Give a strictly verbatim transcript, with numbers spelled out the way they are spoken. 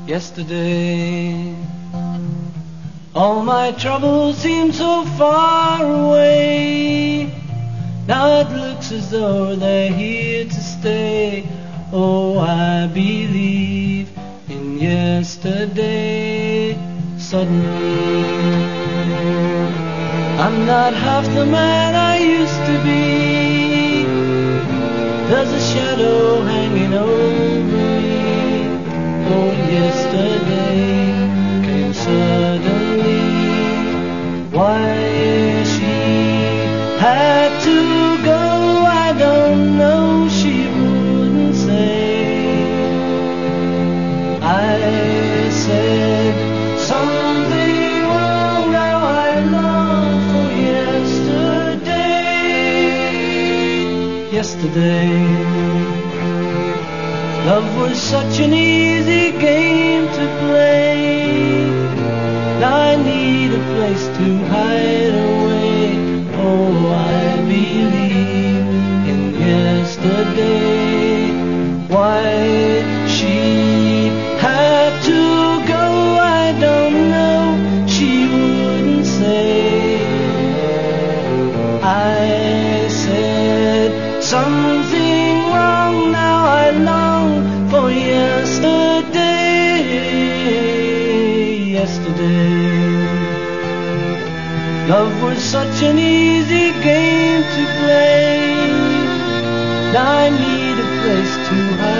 yesterday. All my troubles seem so far away. Now it looks as though they're here to stay. Oh, I believe in yesterday. Suddenly, I'm not half the man I used to be. There's a shadow hanging over me. Oh, yesterday came suddenly. Why she had to go, I don't know, she wouldn't say. I said something wrong, now I long for yesterday. Yesterday, love was such an easy game to play. Now I need a place to hide away. Oh, I believe in yesterday. Why she had to go, I don't know, she wouldn't say. I said something wrong, now I long for yesterday. Yesterday, love was such an easy game to play. Now I need a place to hide.